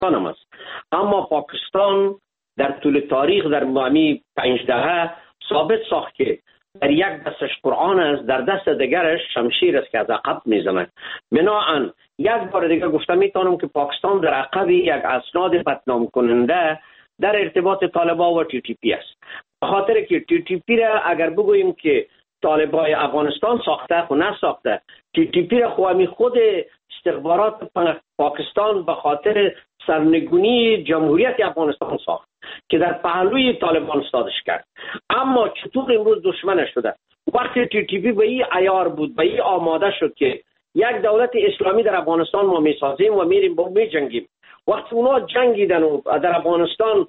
پاکستان هم است. اما پاکستان در طول تاریخ در معمی 5 دهه ثابت ساخت که در یک دستش قرآن است، در دست دیگرش شمشیر است که از عقب میزند. بنابراین یک بار دیگه گفتم میتونم که پاکستان در عقب یک اسناد بدنام کننده در ارتباط طالبان و تی تی پی است. به خاطر که تی تی پی را اگر بگوییم که طالبان افغانستان ساخته خو نساخته، تی تی پی را خود استخبارات پاکستان به خاطر سرنگونی جمهوریت افغانستان ساخت که در پهلوی طالبان استادش کرد. اما چطور امروز دشمنش شده؟ وقتی تی تی پی به این عیار بود، به این آماده شد که یک دولت اسلامی در افغانستان ما میسازیم و میریم با میجنگیم، وقتی اونا جنگیدن و در افغانستان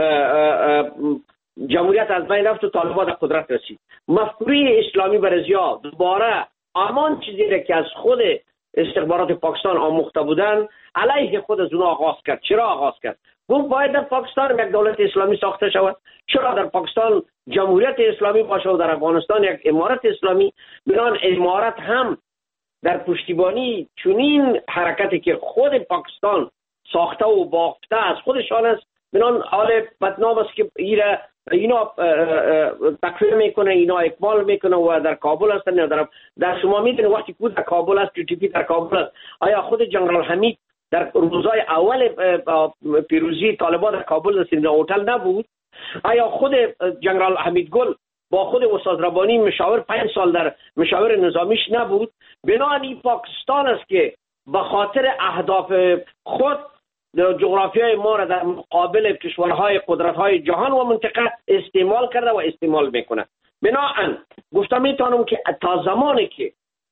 جمهوریت از بین رفت و طالبان در قدرت رسید، مفکوره اسلامی برزیا دوباره همان چیزی را که از خود استخبارات پاکستان آموخته بودن علیه خود از اونا آغاز کرد. چرا آغاز کرد؟ گفت باید در پاکستان یک دولت اسلامی ساخته شود. چرا در پاکستان جمهوریت اسلامی باشه و در افغانستان یک امارت اسلامی؟ بنان امارت هم در پشتیبانی چنین حرکتی که خود پاکستان ساخته و بافته از خودشان است، بنان حال بدنام است که اینا تکفیر میکنه، اینا اکمال میکنه و در کابل هستن یا در شما میدونید وقتی که در کابل است، تی تی پی در کابل است، آیا خود جنرال حمید در روزهای اول پیروزی طالبان در کابل رسید هتل نبود؟ آیا خود جنرال حمید گل با خود استاد ربانی مشاور 5 سال در مشاور نظامیش نبود؟ بنابراین پاکستان است که به خاطر اهداف خود جغرافیای ما را در مقابل کشورهای قدرت‌های جهان و منطقه استعمال کرده و استعمال میکنه. بنابراین گفتم میتونم که تا زمانی که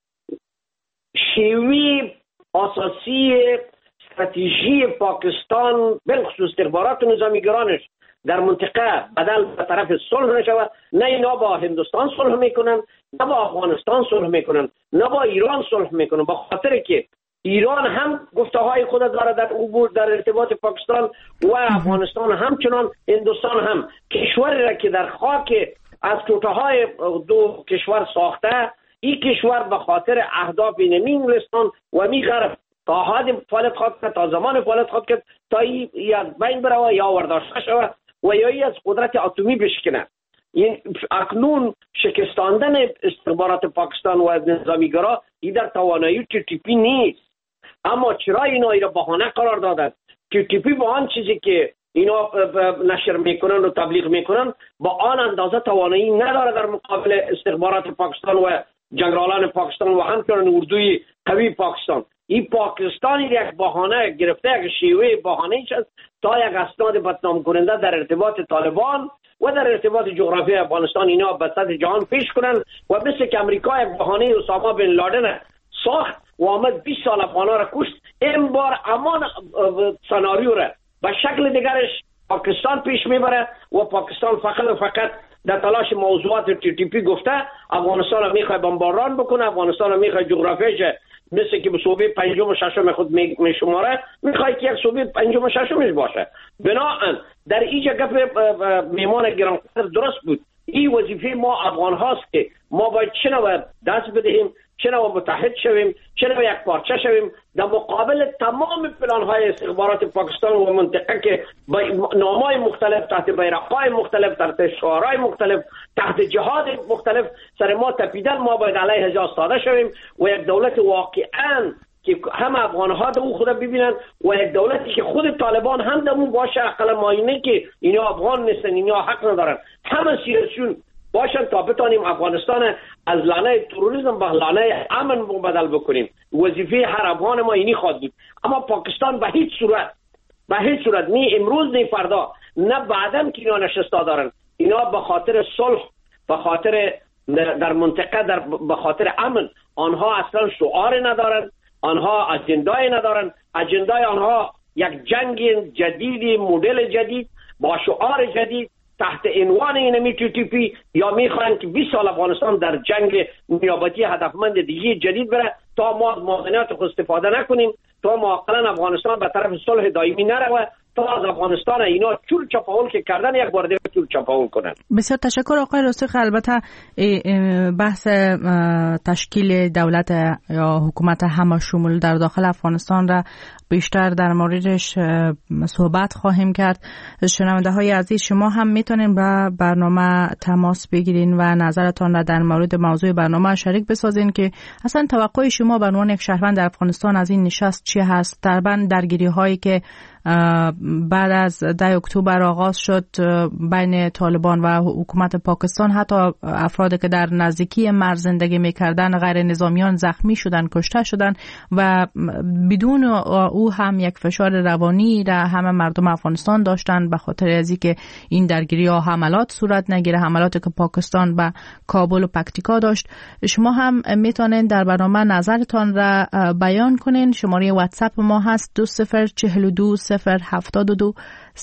شیوی اساسی استراتژی پاکستان بالخصوص استخبارات نظامیگرانش در منطقه بدل به طرف صلح نشود، نه اینا با هندوستان صلح میکنن، نه با افغانستان صلح میکنن، نه با ایران صلح میکنن، به خاطر که ایران هم گفته های خود داره در عبور در ارتباط پاکستان و افغانستان، همچنان هندوستان هم کشوری را که در خاک از توطئه های دو کشور ساخته، این کشور به خاطر اهداف نمی انگلستان و می غرب تا حد فعالیت خواهد کرد، تا زمان فعالیت خواهد کرد تا یا بین بروه یا ورداشته شود و یا از قدرت اتمی بشکنه. این اکنون شکستاندن استخبارات پاکستان و نظامیگرا این در توانایی تی تی پی نیست. اما چرا اینا را بهانه قرار دادن؟ تی تی پی با آن چیزی که اینا نشر میکنن و تبلیغ میکنن با آن اندازه توانایی نداره در مقابل استخبارات پاکستان و جنرالان پاکستان و همچنین اردوی قوی پاکستان. این پاکستانی یک بهانه گرفته، یک شیوه بهانه‌ایش است تا یک اسناد بدنام کننده در ارتباط طالبان و در ارتباط جغرافی افغانستان اینا به سطح جهان پیش کنن و مثل که امریکا یک بهانه اسامه بن لادن ساخت و آمد 20 سال افغانا را کشت، این بار امان سناریو را به شکل دیگرش پاکستان پیش میبره و پاکستان فقط در تلاش موضوعات تی تی پی گفته افغانستان را میخواد بمباران بکنه، افغانستان را میخواد جغرافیش مثل که به صوبه پنجم و ششم خود میشماره میخواد که یک صوبه پنجم و ششمش باشه. بنابراین در اینجا گپ میمان گرانقدر درست بود. این وظیفه ما افغان هاست که ما باید چه نوع دست بدهیم، چه نوع متحد شویم، چه نوع یک پارچه شویم در مقابل تمام پلان های استخبارات پاکستان و منطقه که با نامای مختلف تحت بیرقهای مختلف تحت شعارهای مختلف تحت جهاد مختلف سر ما تپیدن. ما باید علیه ازا استاده شویم و یک دولت واقعاً که هم افغان ها در اون خود ببینن و یک دولتی که خود طالبان هم در اون باشه، اقلا ماینه که اینا افغان نیستن، اینا حق ندارن، همه سیاسیون باشن تا بتانیم افغانستان از لانه تروریسم به لانه امن مبدل بکنیم. وظیفه هر افغان ما اینی خواهد بود. اما پاکستان به هیچ صورت نه امروز نه فردا نه بعدم که اینا نشسته دارن، اینا به خاطر صلح، به خاطر در منطقه به خاطر امن، آنها اصلا شعار ندارن، آنها اجندای ندارن. اجندای آنها یک جنگ جدید، مدل جدید با شعار جدید تحت عنوان اینمی تی تی پی، یا میخواهند که 20 سال افغانستان در جنگ نیابتی هدفمند دیگه جدید بره تا ما موازنات خود استفاده نکنیم، تا ما اقلا افغانستان به طرف صلح دائمی نروه تا از افغانستان اینا چول چپاول که کردن یک بار دیگه چول چپاول کنن. بسیار تشکر آقای رستیق. البته بحث تشکیل دولت یا حکومت همه شمول در داخل افغانستان را بیشتر در موردش صحبت خواهیم کرد. شنونده های عزیز، شما هم میتونین با برنامه تماس بگیرین و نظرتان را در مورد موضوع برنامه شریک بسازین که اصلا توقع شما به عنوان یک شهروند در افغانستان از این نشست چی هست؟ طبعا درگیری هایی که بعد از 10 اکتبر آغاز شد بین طالبان و حکومت پاکستان، حتی افرادی که در نزدیکی مرز زندگی میکردن غیر نظامیان زخمی شدن، کشته شدن و بدون او هم یک فشار روانی را همه مردم افغانستان داشتن به خاطر از اینکه این درگیری ها حملات صورت نگیره، حملاتی که پاکستان به کابل و پکتیکا داشت. شما هم میتونین در برنامه نظرتان را بیان کنین. شماره واتساپ ما هست 2042 072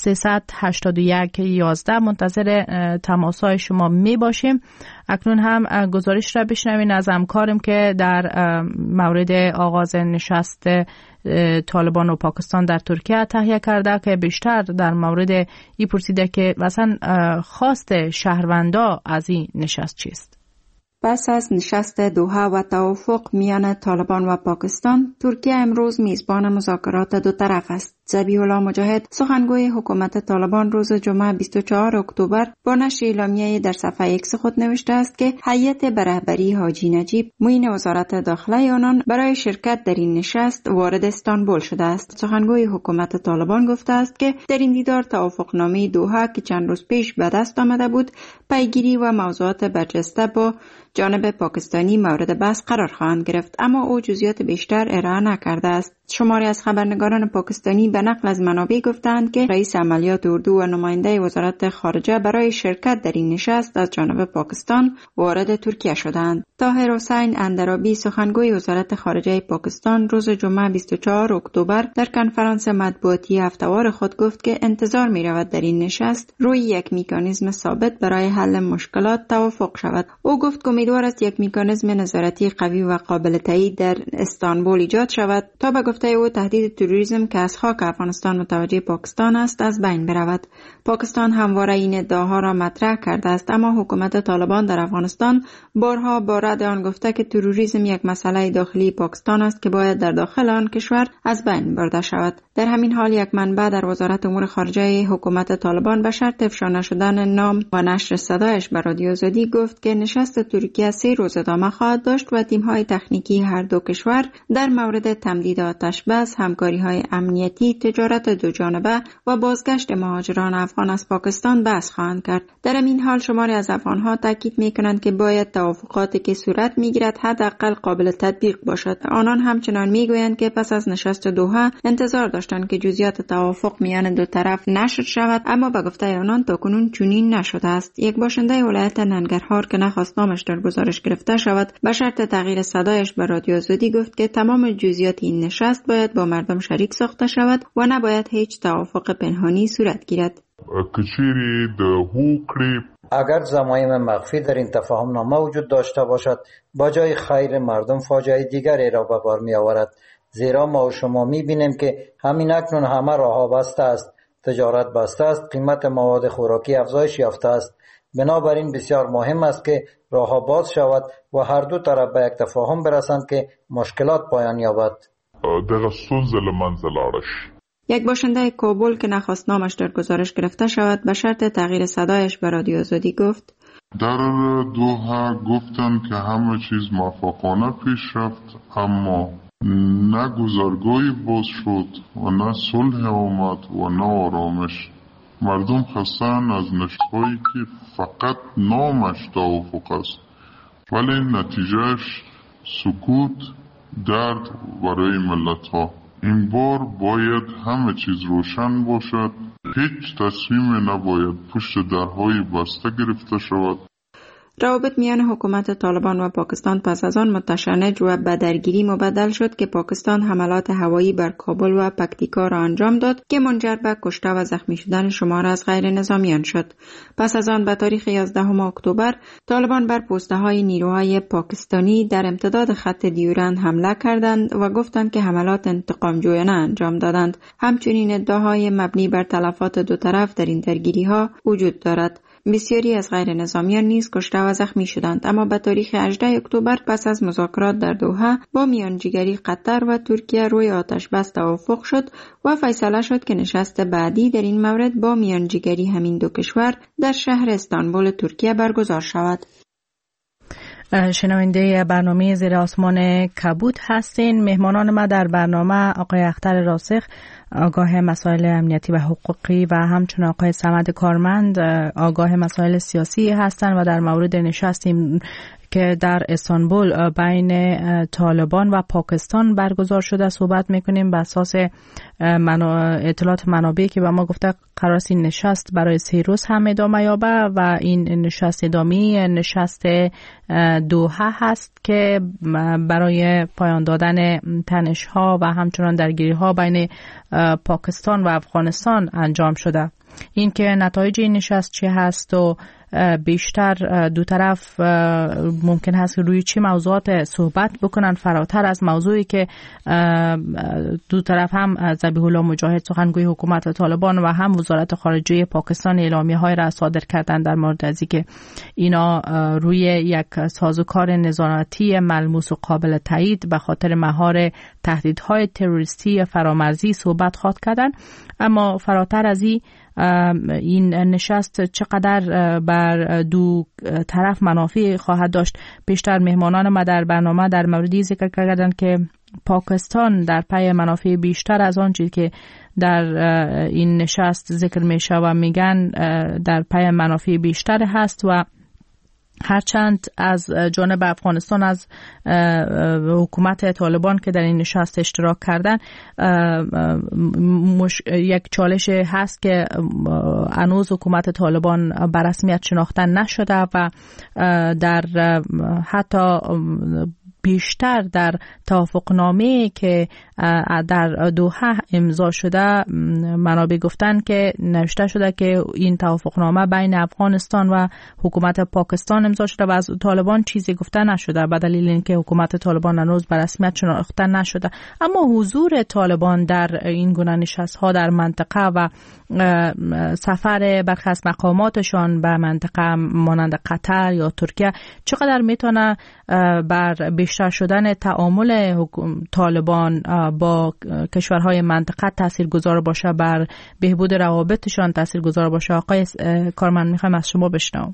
381 11. منتظر تماسهای شما می باشیم. اکنون هم گزارش را بشنوین از همکارم که در مورد آغاز نشست طالبان و پاکستان در ترکیه تهیه کرده که بیشتر در مورد این پرسیده که مثلا خواست شهروندا از این نشست چیست. پس از نشست دوحه و توافق میان طالبان و پاکستان، ترکیه امروز میزبان مذاکرات دو طرف است. ذبیح الله مجاهد، سخنگوی حکومت طالبان، روز جمعه 24 اکتبر با نشر اعلامیه‌ای در صفحه ایکس خود نوشته است که هیئت به رهبری حاجی نجیب، معین وزارت داخله آنان، برای شرکت در این نشست وارد استانبول شده است. سخنگوی حکومت طالبان گفته است که در این دیدار توافقنامه دوحه که چند روز پیش به دست آمده بود، پیگیری و موضوعات برجسته با جانب پاکستانی مورد بحث قرار خواهند گرفت، اما او جزئیات بیشتر ارائه نکرده است. شماری از خبرنگاران پاکستانی به نقل از منابع گفتند که رئیس عملیات اردو و نماینده وزارت خارجه برای شرکت در این نشست از جانب پاکستان وارد ترکیه شدند. طاهر حسین اندرابی، سخنگوی وزارت خارجه پاکستان، روز جمعه 24 اکتبر در کنفرانس مطبوعاتی هفته‌وار خود گفت که انتظار می‌رود در این نشست روی یک مکانیزم ثابت برای حل مشکلات توافق شود. او گفت که امیدوار است یک مکانیزم نظارتی قوی و قابل تایید در استانبول ایجاد شود تا به گفته او تهدید تروریسم که از خاک افغانستان متوجه پاکستان است از بین برود. پاکستان همواره این ادعاها را مطرح کرده است، اما حکومت طالبان در افغانستان بارها با رد آن گفته که تروریسم یک مسئله داخلی پاکستان است که باید در داخل آن کشور از بین برده شود. در همین حال یک منبع در وزارت امور خارجه حکومت طالبان به شرط افشا نشدن نام و نشر صدایش به رادیو آزادی گفت که نشست ترکیه 3 روز ادامه خواهد داشت و تیم‌های تکنیکی هر دو کشور در مورد تمدید آتش بس، همکاری‌های امنیتی، تجارت دو جانبه و بازگشت مهاجران افغان از پاکستان بحث خواهند کرد. در این حال شماری از افغان‌ها تاکید می‌کنند که باید توافقاتی که صورت می‌گیرد حداقل قابل تطبیق باشد. آنان همچنان می‌گویند که پس از نشست دوحه انتظار داشتند که جزئیات توافق میان دو طرف نشر شود، اما به گفته آنان تاکنون چنین نشده است. یک باشنده ولایت ننگرهار که نخواست نامش در گزارش گرفته شود، به شرط تغییر صدایش به رادیو آزادی گفت که تمام جزئیات این نشست باید با مردم شریک ساخته شود و نباید هیچ توافق پنهانی صورت گیرد. اگر ضمایم مخفی در این تفاهم نامه وجود داشته باشد، با جای خیر مردم فاجعه دیگری را به بار می آورد. زیرا ما و شما می بینیم که همین اکنون همه راه‌ها بسته است، تجارت بسته است، قیمت مواد خوراکی افزایش یافته است. بنابراین بسیار مهم است که راه‌ها باز شود و هر دو طرف به یک تفاهم برسند که مشکلات پایان یابد. یک باشنده کابل که نخواست نامش در گزارش گرفته شود به شرط تغییر صدایش به رادیو آزادی گفت در دوحه گفتند که همه چیز موفقانه پیش رفت، اما نه گذرگاهی باز شد و نه صلح آمد و نه آرامش. مردم خسته‌اند از نشست‌هایی که فقط نامش توافق است ولی نتیجهش سکوت، درد برای ملت‌ها. این بار باید همه چیز روشن باشد، هیچ تصمیم نباید پشت درهای بسته گرفته شود. روابط میان حکومت طالبان و پاکستان پس از آن متشنج و به درگیری مبدل شد که پاکستان حملات هوایی بر کابل و پکتیکا را انجام داد که منجر به کشته و زخمی شدن شمار از غیر نظامیان شد. پس از آن به تاریخ 11 اکتبر طالبان بر پوسته‌های نیروهای پاکستانی در امتداد خط دیورند حمله کردند و گفتند که حملات انتقام جویانه انجام دادند. همچنین ادعاهای مبنی بر تلفات دو طرف در این درگیری‌ها وجود دارد. بسیاری از غیر نظامیان نیز کشته و زخمی شدند، اما به تاریخ 18 اکتبر پس از مذاکرات در دوحه با میانجیگری قطر و ترکیه روی آتش بس توافق شد و فیصله شد که نشست بعدی در این مورد با میانجیگری همین دو کشور در شهر استانبول ترکیه برگزار شود. شنونده برنامه زیر آسمان کبود هستین. مهمانان ما در برنامه آقای اختر راسخ، آگاه مسائل امنیتی و حقوقی، و همچنین آقای صمد کارمند، آگاه مسائل سیاسی هستند و در مورد نشستی که در استانبول بین طالبان و پاکستان برگزار شده صحبت میکنیم. بر اساس اطلاعات منابعی که به ما گفته قرار است این نشست برای 3 روز هم ادامه یابه و این نشست ادامی نشست دوحه هست که برای پایان دادن تنش‌ها و همچنان درگیری‌ها بین پاکستان و افغانستان انجام شده. این که نتایج این نشست چه هست و بیشتر دو طرف ممکن هست که روی چه موضوعات صحبت بکنن فراتر از موضوعی که دو طرف هم ذبیح الله مجاهد سخنگوی حکومت طالبان و هم وزارت خارجه پاکستان اعلامیه‌های را صادر کردند در مورد از اینکه اینا روی یک سازوکار نظارتی ملموس و قابل تایید به خاطر مهار تهدیدهای تروریستی فرامرزی صحبت خواهد کردند. اما فراتر از این نشست چقدر بر دو طرف منافع خواهد داشت؟ بیشتر مهمانان ما در برنامه در موردی ذکر کردند که پاکستان در پی منافع بیشتر از آن چیزی که در این نشست ذکر میشه و میگن در پی منافع بیشتر هست و هرچند از جانب افغانستان از حکومت طالبان که در این نشست اشتراک کردن یک چالش هست که هنوز حکومت طالبان به رسمیت شناخته نشده و در حتی بیشتر در توافقنامه که در دوحه امضا شده منابع گفتن که نوشته شده که این توافقنامه بین افغانستان و حکومت پاکستان امضا شده و از طالبان چیزی گفته نشده به دلیل اینکه حکومت طالبان هنوز به رسمیت شناخته نشده. اما حضور طالبان در این گونه نشست‌ها در منطقه و سفر برخی از مقاماتشان به منطقه مانند قطر یا ترکیه چقدر میتونه بر بیشتر شدن تعامل طالبان با کشورهای منطقه تاثیرگذار باشه، بر بهبود روابطشان تاثیرگذار باشه؟ آقای کارمند میخوایم از شما بشنوم.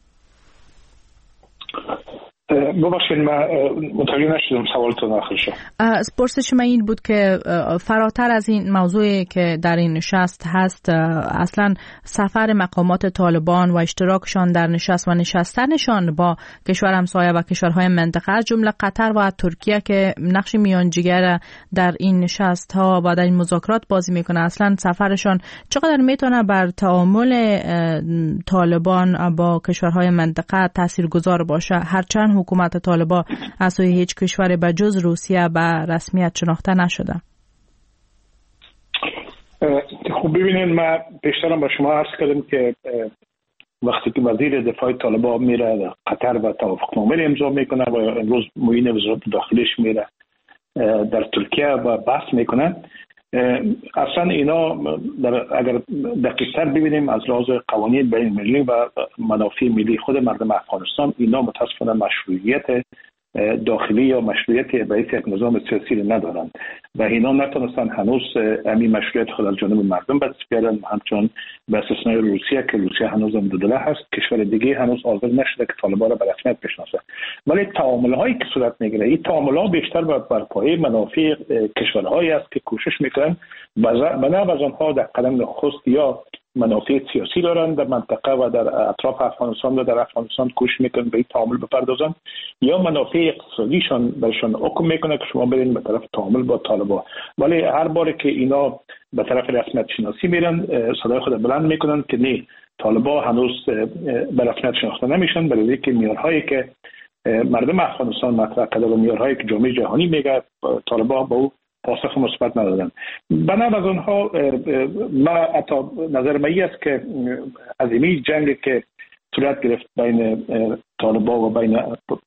ببخشید من متوجه نشدم سوالتون آخر شد. پرسش من این بود که فراتر از این موضوعی که در این نشست هست، اصلا سفر مقامات طالبان و اشتراکشان در نشست و نشستنشان با کشور همسایه و کشورهای منطقه از جمله قطر و ترکیه که نقش میانجیگر در این نشست ها و در این مذاکرات بازی میکنه، اصلا سفرشان چقدر میتونه بر تعامل طالبان با کشورهای منطقه تاثیرگذار باشه؟ هرچند حکومت طالبان از سوی هیچ کشور به جز روسیه به رسمیت شناخته نشده. خب ببینید، من پیشترم با شما عرض کردم که وقتی که وزیر دفاع طالبان میره قطر و توافقنامه امضا میکنه و امروز معین وزارت داخلیش میره در ترکیه و بحث میکنن، اصلا اینا اگر دقیق‌تر ببینیم از لحاظ قوانین بین المللی و منافع ملی خود مردم افغانستان، اینا متاسفانه مشروعیت داخلی یا مشروعیت رئیس یک نظام سیاسی ندارند و اینا نتونستن هنوز همین مشروعیت خود از جانب مردم به دست بیارن، همچون به استثنای روسیه که روسیه هنوز هم دودله هست، کشور دیگه هنوز حاضر نشده که طالبان را به رسمیت بشناسه. ولی تعامل‌هایی که صورت میگیره، این تعامل‌ها بیشتر بر پایه منافع کشورهایی است که کوشش میکنن بنا از آنها در قدم نخست یا منافع سیاسی دارن در منطقه و در اطراف افغانستان و در افغانستان کوشش میکنن به این تعامل بپردازن، یا منافع اقتصادیشان برشان حکم میکنه که شما برین به طرف تعامل با طالبان. ولی هر بار که اینا به طرف رسمیت شناسی میرن صدای خود بلند میکنن که نه، طالبان هنوز به رسمیت شناخته نمیشن، برای اینکه معیارهایی که مردم افغانستان مطرح کرده و معیارهایی که جامعه جهانی میگه طالبان با او پاسخ مثبت ندادن. بنابراین از اونها ما حتی نظر من است که عظیمی جنگی که صورت گرفت بین طالبان و بین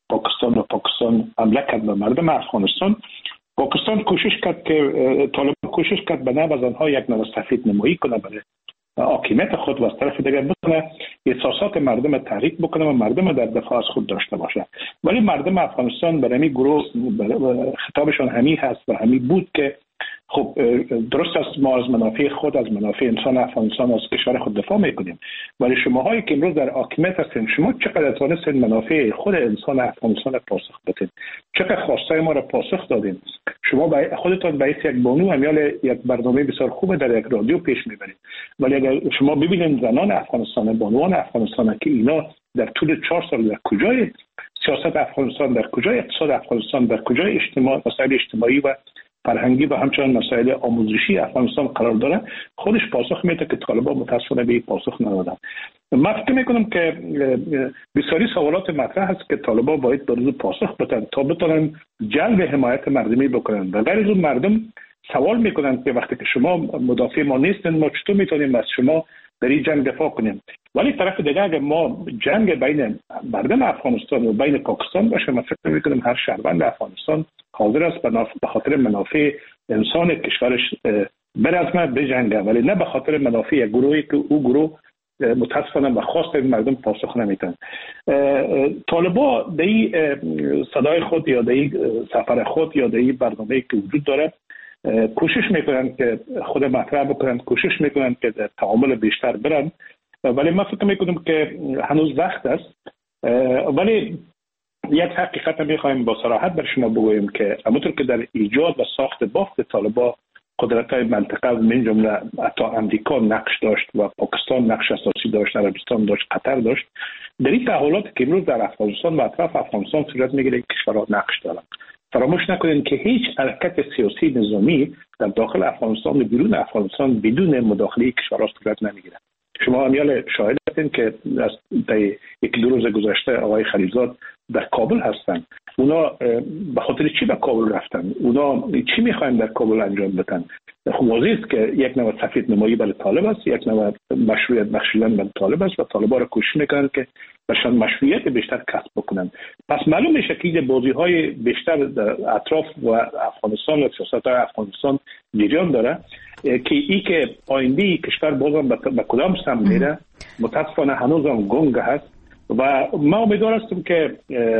پاکستان حمله کرد به مردم افغانستان، پاکستان کوشش کرد که طالبان کوشش کرد به نوع از آنها یک نوع سفید نمایی کنه برای حاکمیت خود و از طرف دیگر بتونه احساسات مردم تحریک بکنه و مردم در دفاع از خود داشته باشه. ولی مردم افغانستان برای همین گروه خطابشان همین هست و همین بود که خب درست است ما از منافع خود، از منافع انسان افغانستان، از کشور خود دفاع میکنیم، ولی شماهایی که امروز در حاکمیت هستین شما چقدر توانستین منافع خود انسان افغانستان پاسخ بدین؟ چقدر خواسته ما را پاسخ دادین؟ شما خودتان به یک بانو همیال یک برنامه بسیار خوبه در یک رادیو پیش میبرید، ولی اگر شما ببینید زنان افغانستان، بانوان افغانستان که اینا در طول 4 سال در کجای سیاست افغانستان، در کجای اقتصاد افغانستان، در کجای اجتماع، مسائل اجتماعی و فرهنگی و همچنین مسائل آموزشی افغانستان قرار داره، خودش پاسخ میده که طالبان متاسفانه به این پاسخ ندادن. من فکر میکنم که بسیاری سوالات مطرح هست که طالبان باید به روز پاسخ بدن تا بتونن جلب حمایت مردمی بکنن. و غیر از اون مردم سوال میکنن که وقتی که شما مدافع ما نیستین ما چطور میتونیم از شما در این جنگ دفاع کنیم؟ ولی طرف دیگه اگر ما جنگ بین مردم افغانستان و بین پاکستان باشه، من فکر میکنم هر شهروند افغانستان حاضر است به خاطر منافع انسان کشورش برزمه بجنگه، ولی نه به خاطر منافع یک گروهی که او گروه متاسفانه به خواست مردم پاسخ نمیدن. طالبان در این صدای خود یا در این سفر خود یا در این برنامه‌ای که وجود داره کوشش میکنن که خود مطرح بکنن، کوشش میکنن که در تعامل بیشتر برن، ولی من فکر میکنم که هنوز وقت است. ولی یک حقیقت میخوایم با صراحت بر شما بگوییم که همونطور که در ایجاد و ساخت بافت طالبان قدرت‌های منطقه من جمله حتی امریکا نقش داشت و پاکستان نقش اساسی داشت، عربستان داشت، قطر داشت، در این تحولات که امروز در افغانستان و اطراف افغانستان صورت میگیره کشورها نقش دارن. فراموش نکنید که هیچ حرکت سیاسی نظامی در داخل افغانستان و بیرون افغانستان بدون مداخله کشورها صورت نمیگیره. شما همیال شاهد هستین که از یک 2 روز گذشته آقای خلیلزاد در کابل هستن. اونا به خاطر چی به کابل رفتن؟ اونا چی میخواین در کابل انجام بدن؟ خب واضح است که یک نوع سفید نمایی برای طالب است، یک نوع مشروعیت بخشیدن برای طالب است و طالبان را کوشش میکنن که برشان مشروعیت بیشتر کسب بکنن. پس معلوم میشه که بازی‌های بیشتر در اطراف و افغانستان و سیاست‌های افغانستان جریان داره که آینده کشور بازم به کدام سمت میره متاسفانه هنوزم گنگ هست و ما امیدوار هستیم که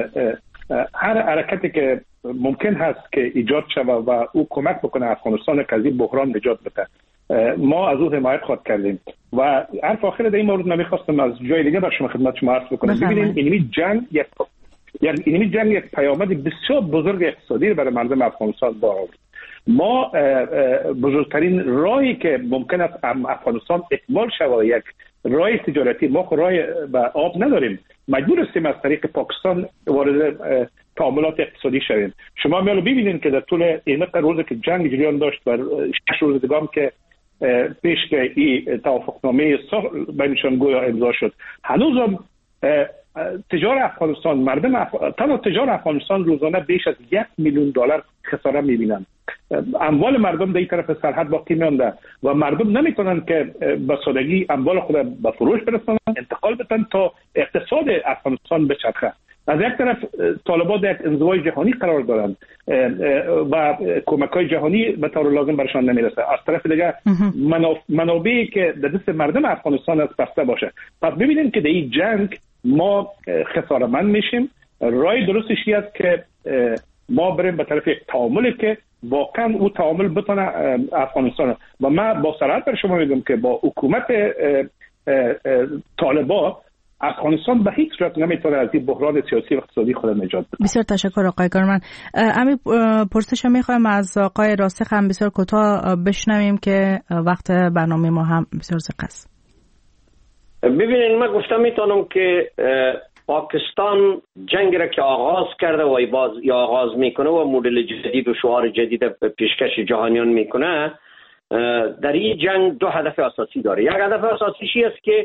هر حرکتی که ممکن هست که ایجاد شود و او کمک بکنه افغانستان که از این بحران نجات بده، ما از او حمایت خواهد کردیم. و حرف آخر در این مورد نمیخواستم از جای دیگه بر شما خدمت شما عرض بکنم. ببینید اینمی جنگ یک پیامد بسیار بزرگ اقتصادی برای مردم افغانستان دارد. ما بزرگترین راهی که ممکن است افغانستان اقبال شود یک راه تجارتی، ما راه به آب نداریم، مجبور هستیم از طریق پاکستان وارد تعاملات اقتصادی شویم. شما میالو ببینید که در طول این روزی که جنگ جریان داشت و 6 روز دیگه که پیش که این توافقنامه بینشان گویا امضا شد، هنوزم تجار افغانستان تنها تجار افغانستان روزانه بیش از $1 میلیون خساره میبینند. اموال مردم در این طرف سرحد باقی میانده و مردم نمیتونن که به سادگی اموال خود به فروش برسونن، انتقال بدن تا اقتصاد افغانستان بچرخه. از یک طرف طالبان در یک انزوای جهانی قرار دارند و کمک‌های جهانی به طور لازم برشان نمیرسه. از طرف دیگه منابعی که در دست مردم افغانستان است بسته باشه. پس ببینید که در این جنگ ما خساره‌مند میشیم. راه درستش است که ما بریم به طرف یک تعاملی که واقعا او تعامل بتونه افغانستان و من با صراحت بر شما میگم که با حکومت طالبان افغانستان به هیچ صورت نمیتونه از این بحران سیاسی و اقتصادی خود نجات بده. بسیار تشکر آقای کارمند. امی پرسش میخوایم از آقای راسخ هم بسیار کوتاه بشنویم که وقت برنامه ما هم بسیار زیاد است. ببینید من گفتم میتونم که پاکستان جنگ را که آغاز کرده و یا آغاز میکنه و مدل جدید و شعار جدید پیشکش جهانیان میکنه، در این جنگ دو هدف اساسی داره. یک هدف اساسیش است که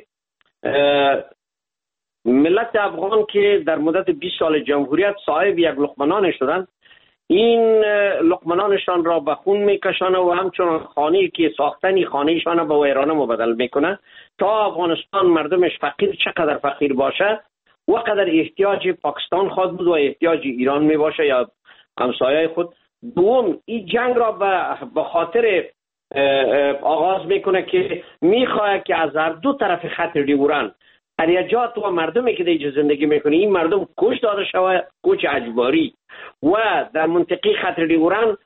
ملت افغان که در مدت 20 سال جمهوریت صاحب یک لقمه شدن، این لقمه را به خون میکشانه و همچنان خانه‌ای که ساختنی خانه‌شان به ویرانه مبدل میکنه تا افغانستان مردمش فقیر چقدر فقیر باشه و قدر احتیاج پاکستان خواهد بود و احتیاج ایران می باشه یا همسایه خود. دوم این جنگ را به خاطر آغاز میکنه که میخواد که از هر دو طرف خط دیوران اریجات و مردمی که دیگه زندگی میکنه این مردم کش داده شوه، کش اجباری، و در منطقه خط دیوران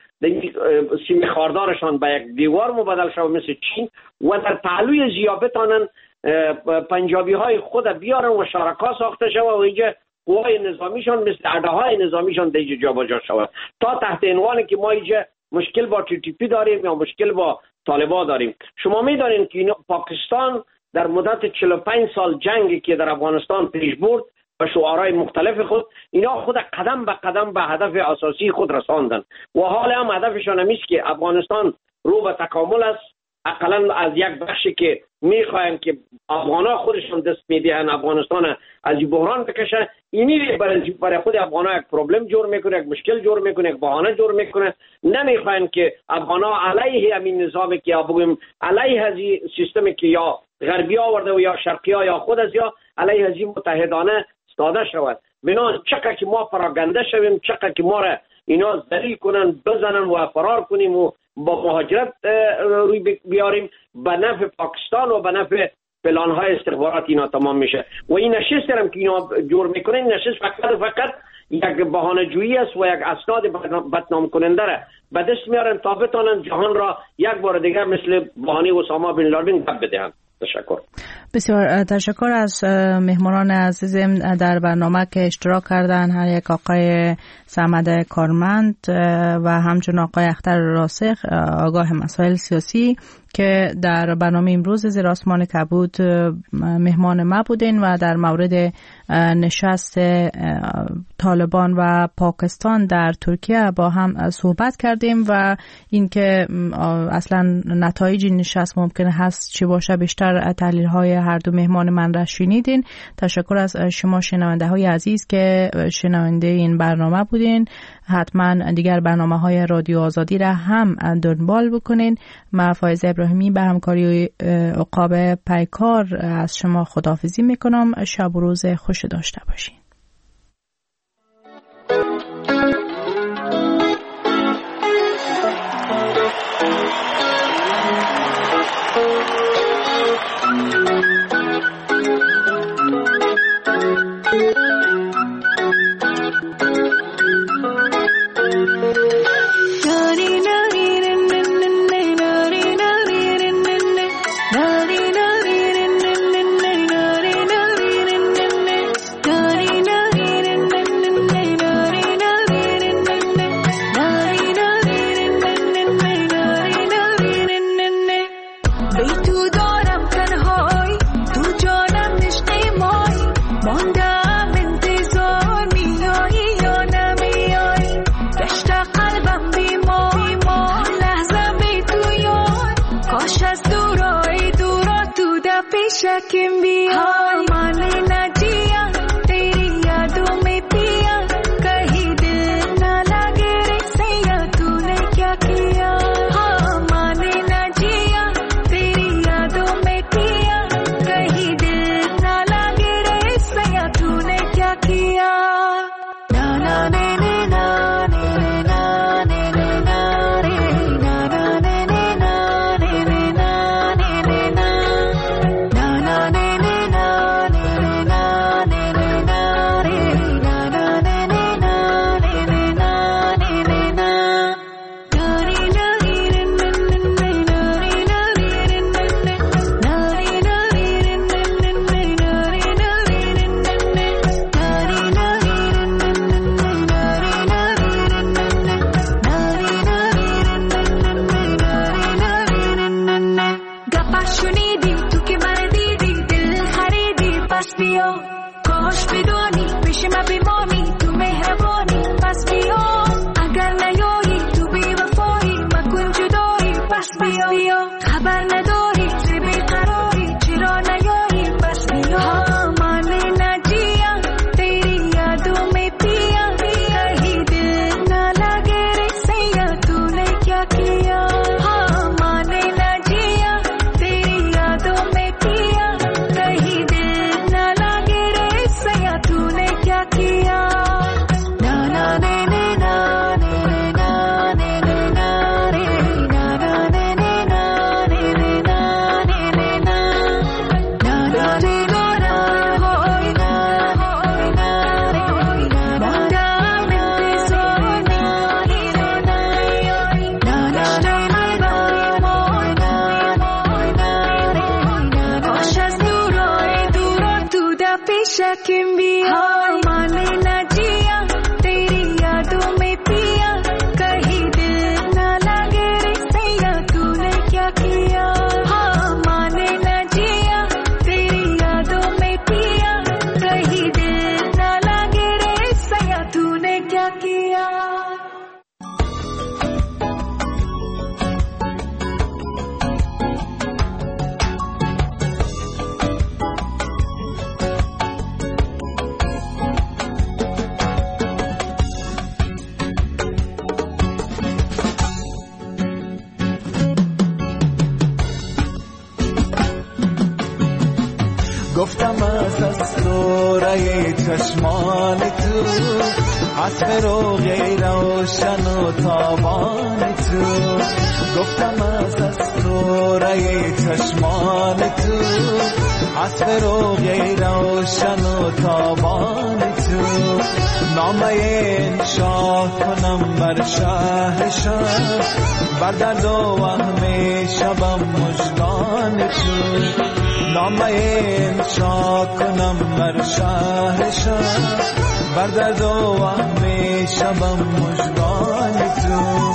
سیم خاردارشان به یک دیوار مبدل شوه مثل چین و در پهلوی زیابتانن پنجابی های خود بیارن و شرکا ساخته شوه و اینجا قوای نظامیشان مثل اردهای نظامیشان دیگه جا با جا شوه تا تحت عنوانی که ما اینجا مشکل با TTP داریم یا مشکل با طالبان داریم. شما میدانین که پاکستان در مدت 45 سال جنگی که در افغانستان پیش برد و شعارهای مختلف خود، اینا خود قدم به قدم به هدف اساسی خود رساندن و حال هم هدفشان همیست که افغانستان رو به تکامل است. اقلا از یک بخشی که میخواین که افغانا خودشون دست میدهن افغانستان از این بحران بکشه، اینی برای خود افغانا یک پروبلم جور میکنه، یک مشکل جور میکنه، یک بهانه جور میکنه. نمیخواین که افغانا علیه همین نظامی که یا بگیم علیه از این سیستمی که یا غربی آورده و یا شرقی ها یا خود از یا علیه از این متحدانه استاده شود. بنابراین چقدر که ما پراگنده شویم، چقدر که ما را اینا ذلیل کنن، بزنن و فرار کنیم و با مهاجرت روی بیاریم، به نفع پاکستان و به نفع پلان‌های استخبارات اینا تمام میشه. و این نشست هم که اینا جور میکنن، این نشست فقط یک بهانه جویی است و یک اسناد بدنام کننده را به دست میارن تا بتونن جهان را یک بار دیگر مثل بهانه اسامه بن لادن گپ بدهند. تشکر. بسیار تشکر از مهمانان عزیزم در برنامه که اشتراک کردن، هر یک آقای صمد کارمند و همچنین آقای اختر راسخ آگاه مسائل سیاسی که در برنامه امروز زیر آسمان کبود مهمان ما بودین و در مورد نشست طالبان و پاکستان در ترکیه با هم صحبت کردیم و اینکه اصلا نتایج نشست ممکنه هست چی باشه. بیشتر تحلیل های هر دو مهمان من را شنیدین. تشکر از شما شنونده های عزیز که شنونده این برنامه بودین. حتما دیگر برنامه های رادیو آزادی را هم دنبال بکنین. من فائزه ابراهیمی به همکاری عقاب پیکار از شما خداحافظی میکنم. شب و روز خوش داشته باشین. na بیا کاش بدانی پیش من بمانی تو مهربانی پس بیا اگر نیایی تو بی وفایی مکن جدایی پس بیا خبر نداری ز بیقراری چرا نیایی پس بیا من نجیا تیری یادوں میں پیا کہیں دل نہ لگے رے سیا تو نے کیا کیا من نجیا تیری یادوں میں پیا کہیں دل نہ لگے رے سیا تو نے کیا کیا शकीम भी माने न जिया तेरी यादों में पिया कहीं दिल न लगे रे सैया तूने क्या किया माने न जिया तेरी यादों में पिया कहीं दिल न लगे रे सैया तूने क्या किया گفتم از اسطوره چشمان تو عطر و غیر روشن و تابان تو گفتم از اسطوره چشمان تو عطر و غیر روشن و تابان تو نامه انشا کنم بر شهر شهر بر درد و وهم شبم مژگان تو نامه انشا کنم بر شهر شهر بر درد و وهم شبم مژگان تو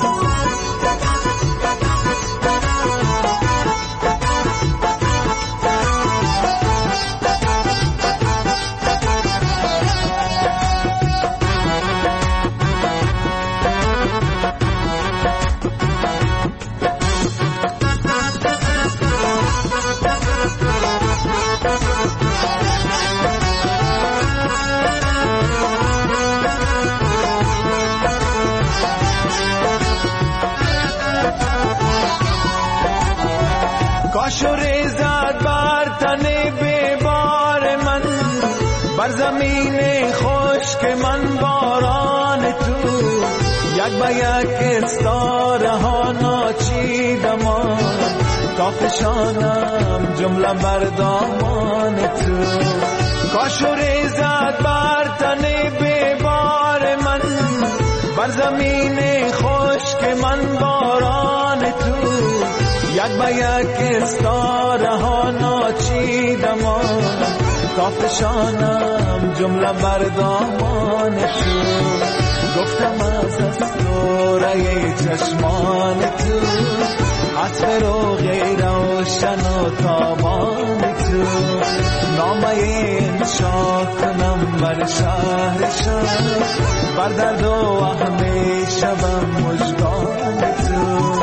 کاش ریزد بر تن بیبار من بر زمین خشک من باران تو یک به یک استاره ها ناچیدمان تا فشانم جمله بر دامان تو کاش ریزد بر تن بیبار من بر زمین خشک من باران تو یک به یک استاره ها ناچیدمان تا فشانم جمله بر دامان تو گفتم از اسطوره چشمان تو عطر و غیر روشن و تابان تو نامه انشا کنم بر شهر شهر بر درد و وهم شبم مژگان تو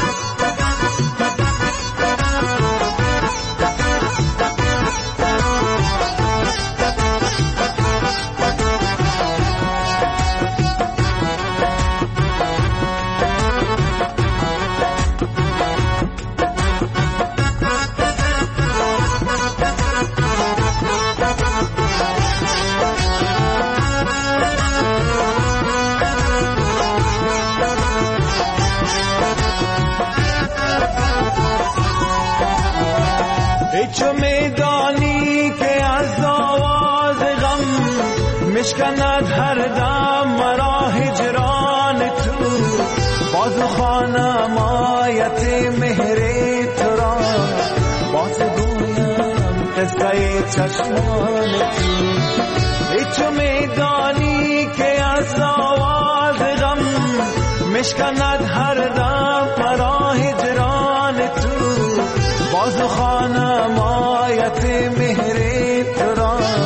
چو میدانی که از آواز غم مشکند هر دم مرا هجران تو باز خوانم آیت مهر تو را باز گویم قصه چشمان تو چو میدانی که از آواز غم مشکند هر دم مرا هجران تو باز خوانم آیت مهر تو را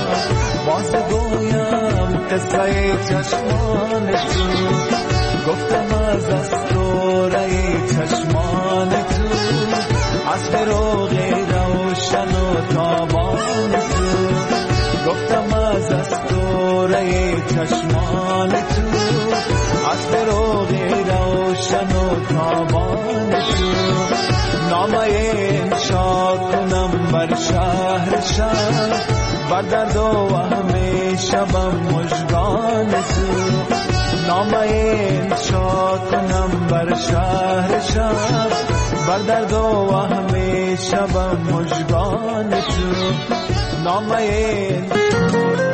قصه چشمان تو، گفتم از دستوره چشمان تو، از فروغ روشن و تابان تو، گفتم از دستوره چشمان تو، از فروغ روشن و تابان تو، نامه انشا کنم بر شهر شهر، بر درد و همیشه شبم مژگان تو، نامه انشا کنم بر شهر شهر، بر درد و همیشه شبم مژگان تو، نامه